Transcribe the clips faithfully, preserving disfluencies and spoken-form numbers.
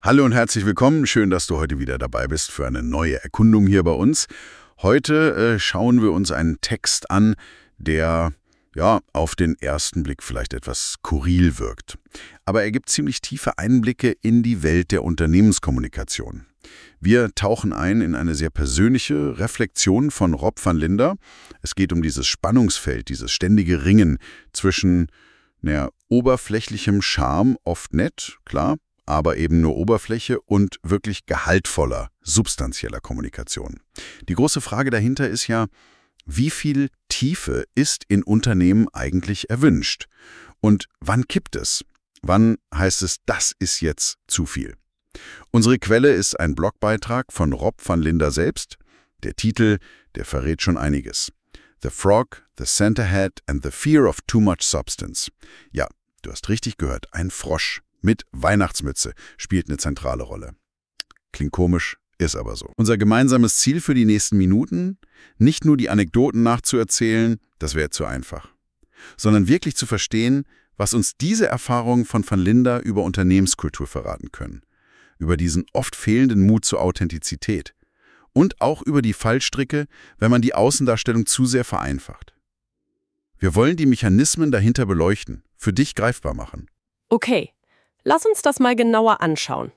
Hallo und herzlich willkommen. Schön, dass du heute wieder dabei bist für eine neue Erkundung hier bei uns. Heute äh, schauen wir uns einen Text an, der ja auf den ersten Blick vielleicht etwas skurril wirkt. Aber er gibt ziemlich tiefe Einblicke in die Welt der Unternehmenskommunikation. Wir tauchen ein in eine sehr persönliche Reflexion von Rob van Linder. Es geht um dieses Spannungsfeld, dieses ständige Ringen zwischen naja, oberflächlichem Charme, oft nett, klar, aber eben nur Oberfläche und wirklich gehaltvoller, substanzieller Kommunikation. Die große Frage dahinter ist ja, wie viel Tiefe ist in Unternehmen eigentlich erwünscht? Und wann kippt es? Wann heißt es, das ist jetzt zu viel? Unsere Quelle ist ein Blogbeitrag von Rob van Linder selbst. Der Titel, der verrät schon einiges. The Frog, the Centerhead and the Fear of Too Much Substance. Ja, du hast richtig gehört, ein Frosch mit Weihnachtsmütze spielt eine zentrale Rolle. Klingt komisch, ist aber so. Unser gemeinsames Ziel für die nächsten Minuten, nicht nur die Anekdoten nachzuerzählen, das wäre zu einfach, sondern wirklich zu verstehen, was uns diese Erfahrungen von van Linder über Unternehmenskultur verraten können, über diesen oft fehlenden Mut zur Authentizität und auch über die Fallstricke, wenn man die Außendarstellung zu sehr vereinfacht. Wir wollen die Mechanismen dahinter beleuchten, für dich greifbar machen. Okay. Lass uns das mal genauer anschauen.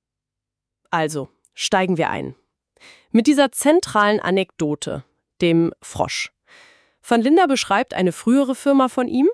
Also, steigen wir ein. Mit dieser zentralen Anekdote, dem Frosch. Van Linder beschreibt eine frühere Firma von ihm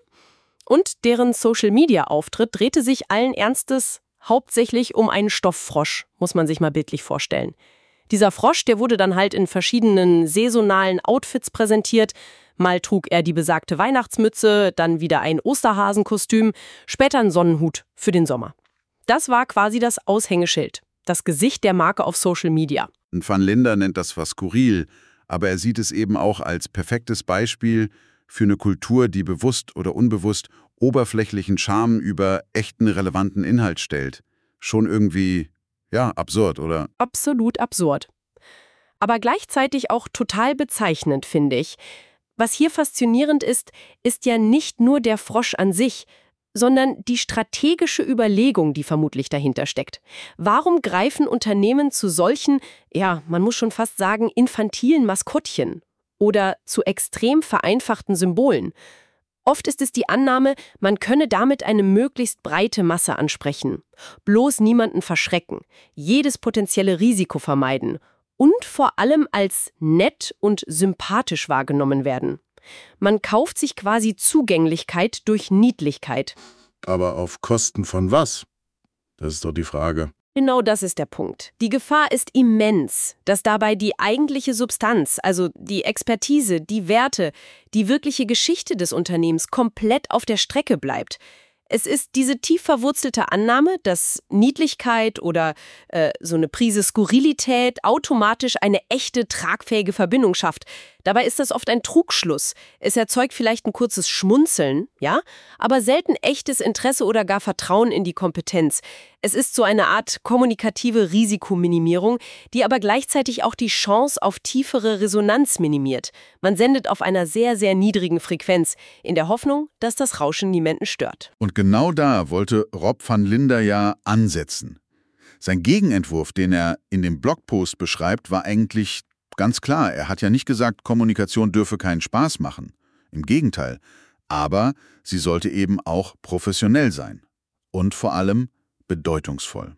und deren Social-Media-Auftritt drehte sich allen Ernstes hauptsächlich um einen Stofffrosch, muss man sich mal bildlich vorstellen. Dieser Frosch, der wurde dann halt in verschiedenen saisonalen Outfits präsentiert. Mal trug er die besagte Weihnachtsmütze, dann wieder ein Osterhasenkostüm, später einen Sonnenhut für den Sommer. Das war quasi das Aushängeschild, das Gesicht der Marke auf Social Media. Van Linder nennt das was skurril, aber er sieht es eben auch als perfektes Beispiel für eine Kultur, die bewusst oder unbewusst oberflächlichen Charme über echten, relevanten Inhalt stellt. Schon irgendwie, ja, absurd, oder? Absolut absurd. Aber gleichzeitig auch total bezeichnend, finde ich. Was hier faszinierend ist, ist ja nicht nur der Frosch an sich, sondern die strategische Überlegung, die vermutlich dahinter steckt. Warum greifen Unternehmen zu solchen, ja, man muss schon fast sagen, infantilen Maskottchen oder zu extrem vereinfachten Symbolen? Oft ist es die Annahme, man könne damit eine möglichst breite Masse ansprechen, bloß niemanden verschrecken, jedes potenzielle Risiko vermeiden und vor allem als nett und sympathisch wahrgenommen werden. Man kauft sich quasi Zugänglichkeit durch Niedlichkeit. Aber auf Kosten von was? Das ist doch die Frage. Genau das ist der Punkt. Die Gefahr ist immens, dass dabei die eigentliche Substanz, also die Expertise, die Werte, die wirkliche Geschichte des Unternehmens komplett auf der Strecke bleibt. Es ist diese tief verwurzelte Annahme, dass Niedlichkeit oder äh, so eine Prise Skurrilität automatisch eine echte, tragfähige Verbindung schafft. Dabei ist das oft ein Trugschluss. Es erzeugt vielleicht ein kurzes Schmunzeln, ja, aber selten echtes Interesse oder gar Vertrauen in die Kompetenz. Es ist so eine Art kommunikative Risikominimierung, die aber gleichzeitig auch die Chance auf tiefere Resonanz minimiert. Man sendet auf einer sehr, sehr niedrigen Frequenz, in der Hoffnung, dass das Rauschen niemanden stört. Und genau da wollte Rob van Linder ja ansetzen. Sein Gegenentwurf, den er in dem Blogpost beschreibt, war eigentlich ganz klar. Er hat ja nicht gesagt, Kommunikation dürfe keinen Spaß machen. Im Gegenteil. Aber sie sollte eben auch professionell sein. Und vor allem bedeutungsvoll.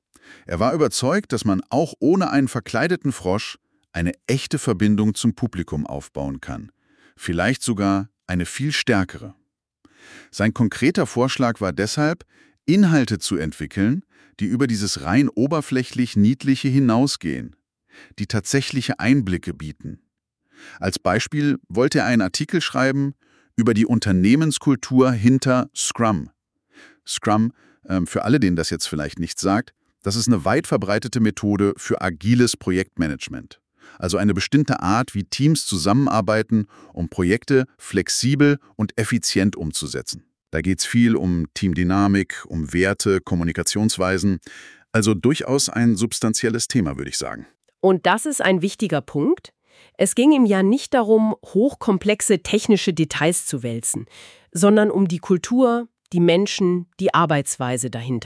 Er war überzeugt, dass man auch ohne einen verkleideten Frosch eine echte Verbindung zum Publikum aufbauen kann. Vielleicht sogar eine viel stärkere. Sein konkreter Vorschlag war deshalb, Inhalte zu entwickeln, die über dieses rein oberflächlich Niedliche hinausgehen, die tatsächliche Einblicke bieten. Als Beispiel wollte er einen Artikel schreiben über die Unternehmenskultur hinter Scrum. Scrum, äh, für alle, denen das jetzt vielleicht nichts sagt, das ist eine weit verbreitete Methode für agiles Projektmanagement. Also eine bestimmte Art, wie Teams zusammenarbeiten, um Projekte flexibel und effizient umzusetzen. Da geht es viel um Teamdynamik, um Werte, Kommunikationsweisen. Also durchaus ein substanzielles Thema, würde ich sagen. Und das ist ein wichtiger Punkt. Es ging ihm ja nicht darum, hochkomplexe technische Details zu wälzen, sondern um die Kultur, die Menschen, die Arbeitsweise dahinter.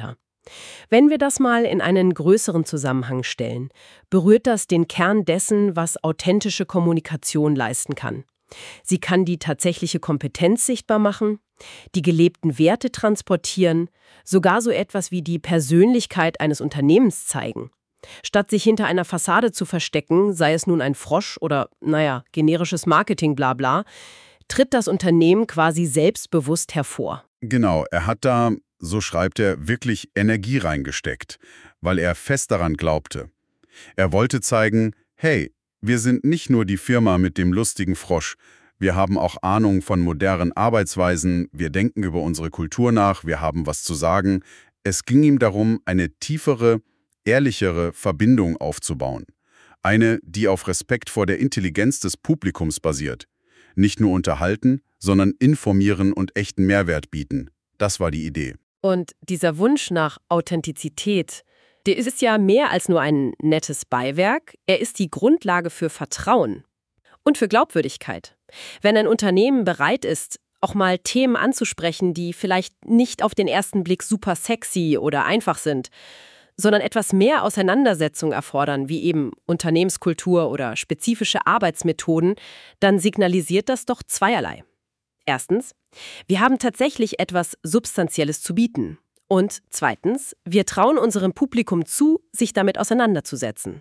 Wenn wir das mal in einen größeren Zusammenhang stellen, berührt das den Kern dessen, was authentische Kommunikation leisten kann. Sie kann die tatsächliche Kompetenz sichtbar machen, die gelebten Werte transportieren, sogar so etwas wie die Persönlichkeit eines Unternehmens zeigen. Statt sich hinter einer Fassade zu verstecken, sei es nun ein Frosch oder, naja, generisches Marketing, bla bla, tritt das Unternehmen quasi selbstbewusst hervor. Genau, er hat da, so schreibt er, wirklich Energie reingesteckt, weil er fest daran glaubte. Er wollte zeigen, hey, wir sind nicht nur die Firma mit dem lustigen Frosch, wir haben auch Ahnung von modernen Arbeitsweisen, wir denken über unsere Kultur nach, wir haben was zu sagen. Es ging ihm darum, eine tiefere, ehrlichere Verbindung aufzubauen. Eine, die auf Respekt vor der Intelligenz des Publikums basiert. Nicht nur unterhalten, sondern informieren und echten Mehrwert bieten. Das war die Idee. Und dieser Wunsch nach Authentizität, der ist ja mehr als nur ein nettes Beiwerk, er ist die Grundlage für Vertrauen und für Glaubwürdigkeit. Wenn ein Unternehmen bereit ist, auch mal Themen anzusprechen, die vielleicht nicht auf den ersten Blick super sexy oder einfach sind, sondern etwas mehr Auseinandersetzung erfordern, wie eben Unternehmenskultur oder spezifische Arbeitsmethoden, dann signalisiert das doch zweierlei. Erstens, wir haben tatsächlich etwas Substanzielles zu bieten. Und zweitens, wir trauen unserem Publikum zu, sich damit auseinanderzusetzen.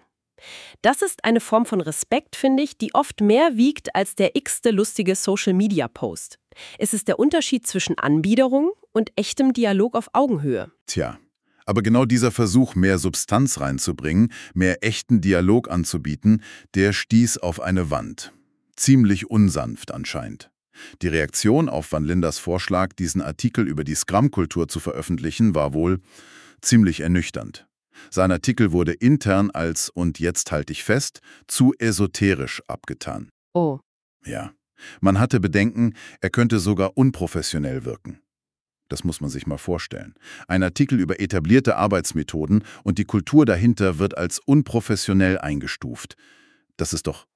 Das ist eine Form von Respekt, finde ich, die oft mehr wiegt als der x-te lustige Social-Media-Post. Es ist der Unterschied zwischen Anbiederung und echtem Dialog auf Augenhöhe. Tja, aber genau dieser Versuch, mehr Substanz reinzubringen, mehr echten Dialog anzubieten, der stieß auf eine Wand. Ziemlich unsanft anscheinend. Die Reaktion auf Van Linders Vorschlag, diesen Artikel über die Scrum-Kultur zu veröffentlichen, war wohl ziemlich ernüchternd. Sein Artikel wurde intern als, und jetzt halte ich fest, zu esoterisch abgetan. Oh. Ja, man hatte Bedenken, er könnte sogar unprofessionell wirken. Das muss man sich mal vorstellen. Ein Artikel über etablierte Arbeitsmethoden und die Kultur dahinter wird als unprofessionell eingestuft. Das ist doch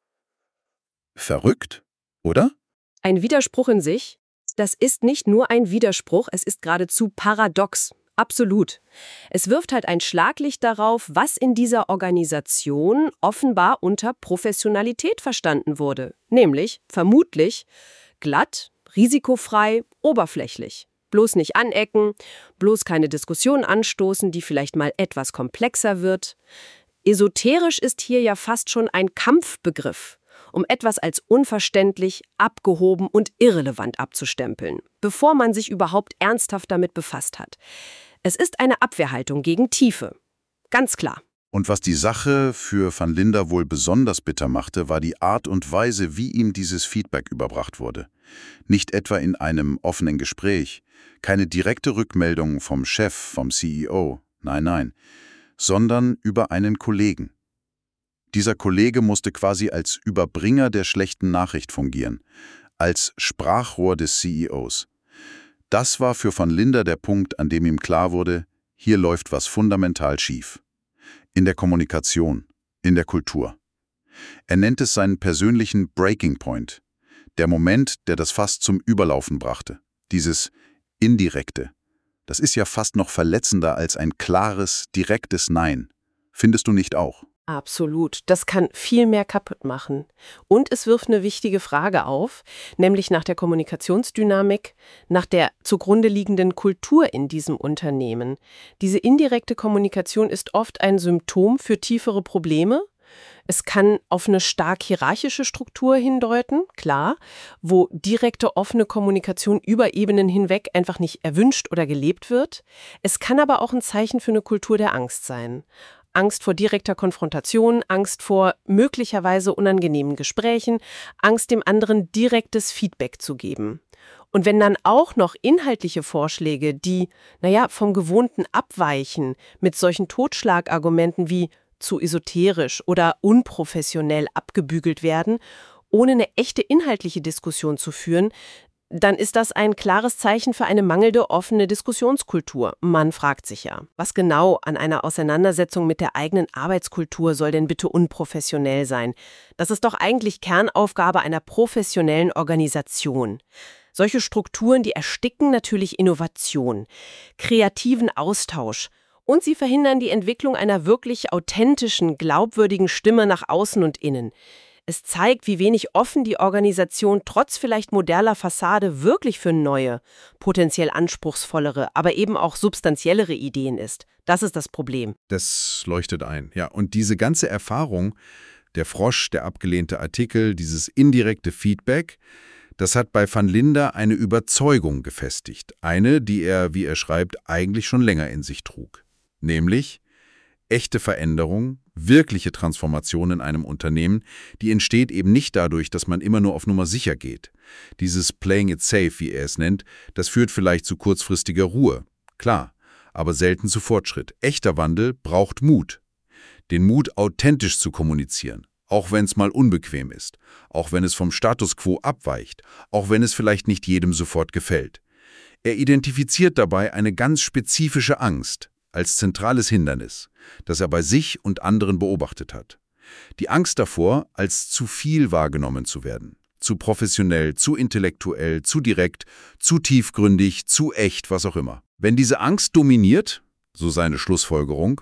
verrückt, oder? Ein Widerspruch in sich? Das ist nicht nur ein Widerspruch, es ist geradezu paradox. Absolut. Es wirft halt ein Schlaglicht darauf, was in dieser Organisation offenbar unter Professionalität verstanden wurde. Nämlich, vermutlich, glatt, risikofrei, oberflächlich. Bloß nicht anecken, bloß keine Diskussion anstoßen, die vielleicht mal etwas komplexer wird. Esoterisch ist hier ja fast schon ein Kampfbegriff, um etwas als unverständlich, abgehoben und irrelevant abzustempeln, bevor man sich überhaupt ernsthaft damit befasst hat. Es ist eine Abwehrhaltung gegen Tiefe. Ganz klar. Und was die Sache für Van Linder wohl besonders bitter machte, war die Art und Weise, wie ihm dieses Feedback überbracht wurde. Nicht etwa in einem offenen Gespräch, keine direkte Rückmeldung vom Chef, vom C E O, nein, nein, sondern über einen Kollegen. Dieser Kollege musste quasi als Überbringer der schlechten Nachricht fungieren, als Sprachrohr des C E Os. Das war für Van Linder der Punkt, an dem ihm klar wurde, hier läuft was fundamental schief. In der Kommunikation, in der Kultur. Er nennt es seinen persönlichen Breaking Point, der Moment, der das Fass zum Überlaufen brachte. Dieses Indirekte. Das ist ja fast noch verletzender als ein klares, direktes Nein. Findest du nicht auch? Absolut. Das kann viel mehr kaputt machen. Und es wirft eine wichtige Frage auf, nämlich nach der Kommunikationsdynamik, nach der zugrunde liegenden Kultur in diesem Unternehmen. Diese indirekte Kommunikation ist oft ein Symptom für tiefere Probleme. Es kann auf eine stark hierarchische Struktur hindeuten, klar, wo direkte, offene Kommunikation über Ebenen hinweg einfach nicht erwünscht oder gelebt wird. Es kann aber auch ein Zeichen für eine Kultur der Angst sein. Angst vor direkter Konfrontation, Angst vor möglicherweise unangenehmen Gesprächen, Angst, dem anderen direktes Feedback zu geben. Und wenn dann auch noch inhaltliche Vorschläge, die, naja, vom Gewohnten abweichen, mit solchen Totschlagargumenten wie zu esoterisch oder unprofessionell abgebügelt werden, ohne eine echte inhaltliche Diskussion zu führen, dann ist das ein klares Zeichen für eine mangelnde offene Diskussionskultur. Man fragt sich ja, was genau an einer Auseinandersetzung mit der eigenen Arbeitskultur soll denn bitte unprofessionell sein? Das ist doch eigentlich Kernaufgabe einer professionellen Organisation. Solche Strukturen, die ersticken natürlich Innovation, kreativen Austausch Und sie verhindern die Entwicklung einer wirklich authentischen, glaubwürdigen Stimme nach außen und innen. Es zeigt, wie wenig offen die Organisation trotz vielleicht moderner Fassade wirklich für neue, potenziell anspruchsvollere, aber eben auch substanziellere Ideen ist. Das ist das Problem. Das leuchtet ein. Ja, und diese ganze Erfahrung, der Frosch, der abgelehnte Artikel, dieses indirekte Feedback, das hat bei van Linde eine Überzeugung gefestigt. Eine, die er, wie er schreibt, eigentlich schon länger in sich trug. Nämlich echte Veränderung, wirkliche Transformation in einem Unternehmen, die entsteht eben nicht dadurch, dass man immer nur auf Nummer sicher geht. Dieses Playing it safe, wie er es nennt, das führt vielleicht zu kurzfristiger Ruhe. Klar, aber selten zu Fortschritt. Echter Wandel braucht Mut. Den Mut, authentisch zu kommunizieren. Auch wenn es mal unbequem ist. Auch wenn es vom Status quo abweicht. Auch wenn es vielleicht nicht jedem sofort gefällt. Er identifiziert dabei eine ganz spezifische Angst als zentrales Hindernis, das er bei sich und anderen beobachtet hat. Die Angst davor, als zu viel wahrgenommen zu werden. Zu professionell, zu intellektuell, zu direkt, zu tiefgründig, zu echt, was auch immer. Wenn diese Angst dominiert, so seine Schlussfolgerung,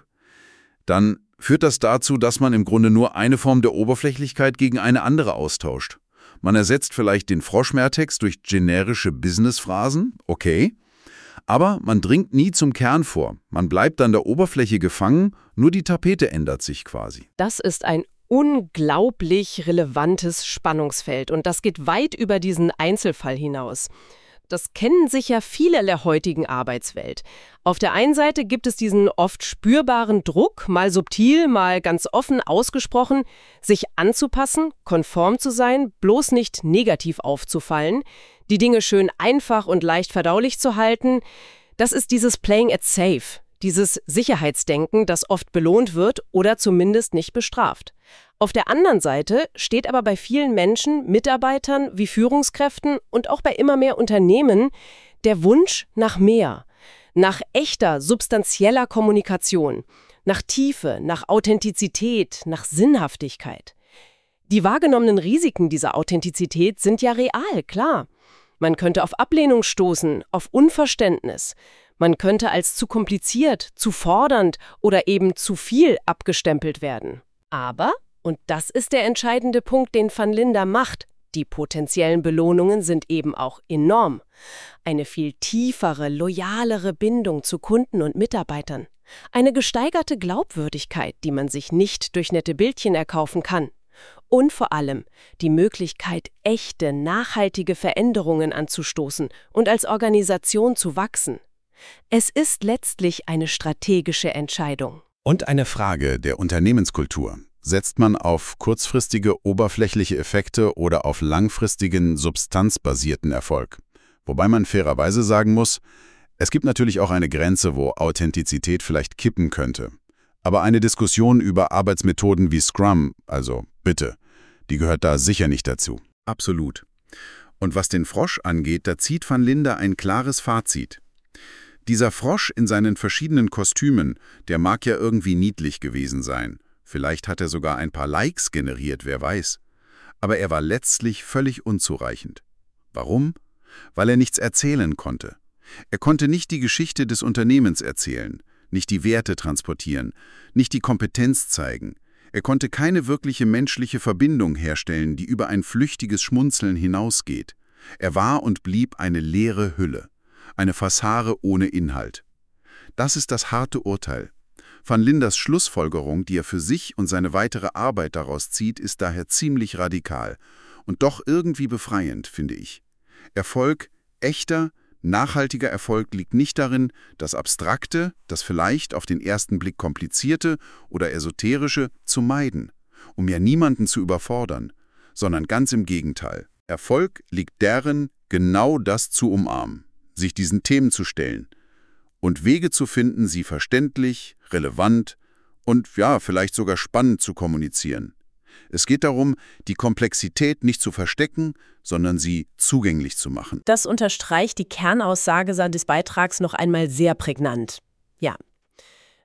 dann führt das dazu, dass man im Grunde nur eine Form der Oberflächlichkeit gegen eine andere austauscht. Man ersetzt vielleicht den Froschmeertext durch generische Business-Phrasen, okay, aber man dringt nie zum Kern vor. Man bleibt an der Oberfläche gefangen, nur die Tapete ändert sich quasi. Das ist ein unglaublich relevantes Spannungsfeld und das geht weit über diesen Einzelfall hinaus. Das kennen sicher viele in der heutigen Arbeitswelt. Auf der einen Seite gibt es diesen oft spürbaren Druck, mal subtil, mal ganz offen ausgesprochen, sich anzupassen, konform zu sein, bloß nicht negativ aufzufallen, die Dinge schön einfach und leicht verdaulich zu halten. Das ist dieses Playing it safe, dieses Sicherheitsdenken, das oft belohnt wird oder zumindest nicht bestraft. Auf der anderen Seite steht aber bei vielen Menschen, Mitarbeitern wie Führungskräften und auch bei immer mehr Unternehmen der Wunsch nach mehr, nach echter, substanzieller Kommunikation, nach Tiefe, nach Authentizität, nach Sinnhaftigkeit. Die wahrgenommenen Risiken dieser Authentizität sind ja real, klar. Man könnte auf Ablehnung stoßen, auf Unverständnis. Man könnte als zu kompliziert, zu fordernd oder eben zu viel abgestempelt werden. Aber, und das ist der entscheidende Punkt, den van Linde macht, die potenziellen Belohnungen sind eben auch enorm. Eine viel tiefere, loyalere Bindung zu Kunden und Mitarbeitern. Eine gesteigerte Glaubwürdigkeit, die man sich nicht durch nette Bildchen erkaufen kann. Und vor allem die Möglichkeit, echte, nachhaltige Veränderungen anzustoßen und als Organisation zu wachsen. Es ist letztlich eine strategische Entscheidung. Und eine Frage der Unternehmenskultur. Setzt man auf kurzfristige, oberflächliche Effekte oder auf langfristigen, substanzbasierten Erfolg? Wobei man fairerweise sagen muss, es gibt natürlich auch eine Grenze, wo Authentizität vielleicht kippen könnte. Aber eine Diskussion über Arbeitsmethoden wie Scrum, also bitte, die gehört da sicher nicht dazu. Absolut. Und was den Frosch angeht, da zieht van Linde ein klares Fazit. Dieser Frosch in seinen verschiedenen Kostümen, der mag ja irgendwie niedlich gewesen sein. Vielleicht hat er sogar ein paar Likes generiert, wer weiß. Aber er war letztlich völlig unzureichend. Warum? Weil er nichts erzählen konnte. Er konnte nicht die Geschichte des Unternehmens erzählen, nicht die Werte transportieren, nicht die Kompetenz zeigen. Er konnte keine wirkliche menschliche Verbindung herstellen, die über ein flüchtiges Schmunzeln hinausgeht. Er war und blieb eine leere Hülle, eine Fassade ohne Inhalt. Das ist das harte Urteil. Van Lindes Schlussfolgerung, die er für sich und seine weitere Arbeit daraus zieht, ist daher ziemlich radikal und doch irgendwie befreiend, finde ich. Erfolg, echter, nachhaltiger Erfolg liegt nicht darin, das Abstrakte, das vielleicht auf den ersten Blick komplizierte oder esoterische zu meiden, um ja niemanden zu überfordern, sondern ganz im Gegenteil. Erfolg liegt darin, genau das zu umarmen, sich diesen Themen zu stellen und Wege zu finden, sie verständlich, relevant und ja, vielleicht sogar spannend zu kommunizieren. Es geht darum, die Komplexität nicht zu verstecken, sondern sie zugänglich zu machen. Das unterstreicht die Kernaussage seines Beitrags noch einmal sehr prägnant. Ja.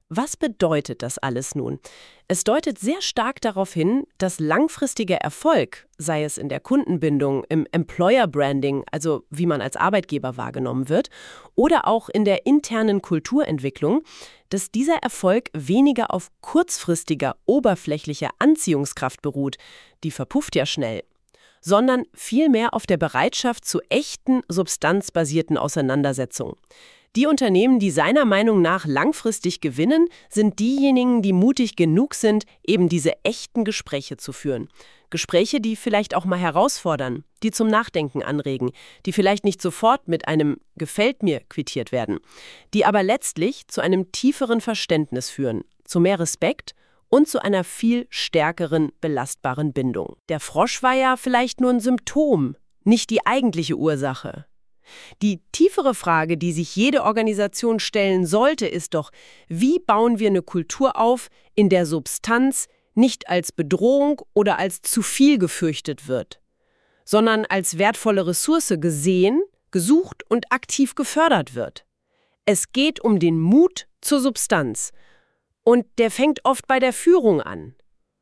Was bedeutet das alles nun? Es deutet sehr stark darauf hin, dass langfristiger Erfolg, sei es in der Kundenbindung, im Employer Branding, also wie man als Arbeitgeber wahrgenommen wird, oder auch in der internen Kulturentwicklung, dass dieser Erfolg weniger auf kurzfristiger, oberflächlicher Anziehungskraft beruht, die verpufft ja schnell, sondern vielmehr auf der Bereitschaft zu echten, substanzbasierten Auseinandersetzungen. Die Unternehmen, die seiner Meinung nach langfristig gewinnen, sind diejenigen, die mutig genug sind, eben diese echten Gespräche zu führen. Gespräche, die vielleicht auch mal herausfordern, die zum Nachdenken anregen, die vielleicht nicht sofort mit einem „Gefällt mir" quittiert werden, die aber letztlich zu einem tieferen Verständnis führen, zu mehr Respekt und zu einer viel stärkeren, belastbaren Bindung. Der Frosch war ja vielleicht nur ein Symptom, nicht die eigentliche Ursache. Die tiefere Frage, die sich jede Organisation stellen sollte, ist doch, wie bauen wir eine Kultur auf, in der Substanz nicht als Bedrohung oder als zu viel gefürchtet wird, sondern als wertvolle Ressource gesehen, gesucht und aktiv gefördert wird. Es geht um den Mut zur Substanz. Und der fängt oft bei der Führung an.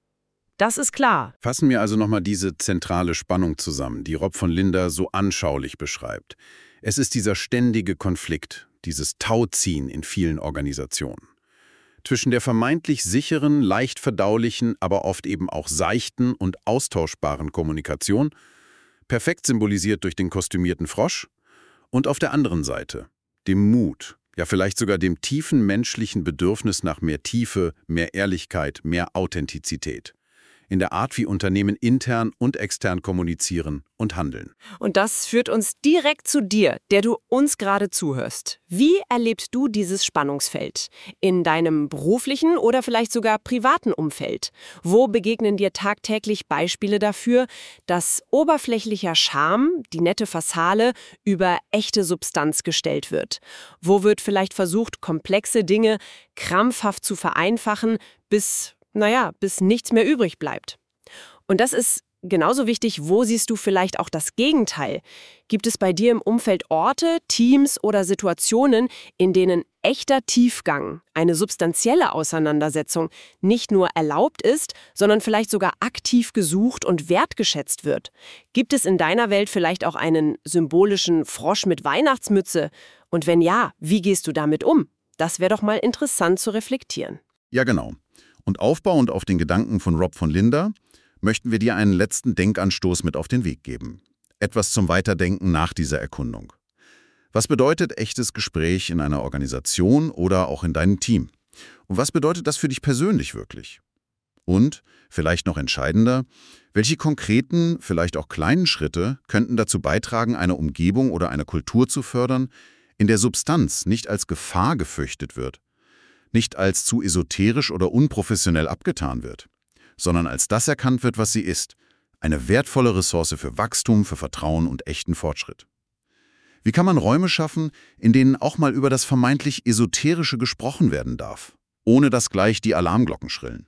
Das ist klar. Fassen wir also nochmal diese zentrale Spannung zusammen, die Rob von Linde so anschaulich beschreibt. Es ist dieser ständige Konflikt, dieses Tauziehen in vielen Organisationen. Zwischen der vermeintlich sicheren, leicht verdaulichen, aber oft eben auch seichten und austauschbaren Kommunikation, perfekt symbolisiert durch den kostümierten Frosch, und auf der anderen Seite dem Mut, ja vielleicht sogar dem tiefen menschlichen Bedürfnis nach mehr Tiefe, mehr Ehrlichkeit, mehr Authentizität. In der Art, wie Unternehmen intern und extern kommunizieren und handeln. Und das führt uns direkt zu dir, der du uns gerade zuhörst. Wie erlebst du dieses Spannungsfeld? In deinem beruflichen oder vielleicht sogar privaten Umfeld? Wo begegnen dir tagtäglich Beispiele dafür, dass oberflächlicher Charme, die nette Fassade, über echte Substanz gestellt wird? Wo wird vielleicht versucht, komplexe Dinge krampfhaft zu vereinfachen, bis naja, bis nichts mehr übrig bleibt. Und das ist genauso wichtig, wo siehst du vielleicht auch das Gegenteil? Gibt es bei dir im Umfeld Orte, Teams oder Situationen, in denen echter Tiefgang, eine substanzielle Auseinandersetzung nicht nur erlaubt ist, sondern vielleicht sogar aktiv gesucht und wertgeschätzt wird? Gibt es in deiner Welt vielleicht auch einen symbolischen Frosch mit Weihnachtsmütze? Und wenn ja, wie gehst du damit um? Das wäre doch mal interessant zu reflektieren. Ja, genau. Und aufbauend auf den Gedanken von Rob von Linde möchten wir dir einen letzten Denkanstoß mit auf den Weg geben. Etwas zum Weiterdenken nach dieser Erkundung. Was bedeutet echtes Gespräch in einer Organisation oder auch in deinem Team? Und was bedeutet das für dich persönlich wirklich? Und, vielleicht noch entscheidender, welche konkreten, vielleicht auch kleinen Schritte könnten dazu beitragen, eine Umgebung oder eine Kultur zu fördern, in der Substanz nicht als Gefahr gefürchtet wird, nicht als zu esoterisch oder unprofessionell abgetan wird, sondern als das erkannt wird, was sie ist, eine wertvolle Ressource für Wachstum, für Vertrauen und echten Fortschritt. Wie kann man Räume schaffen, in denen auch mal über das vermeintlich Esoterische gesprochen werden darf, ohne dass gleich die Alarmglocken schrillen?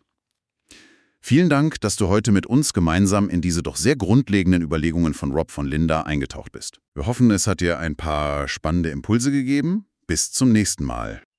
Vielen Dank, dass du heute mit uns gemeinsam in diese doch sehr grundlegenden Überlegungen von Rob von Linde eingetaucht bist. Wir hoffen, es hat dir ein paar spannende Impulse gegeben. Bis zum nächsten Mal.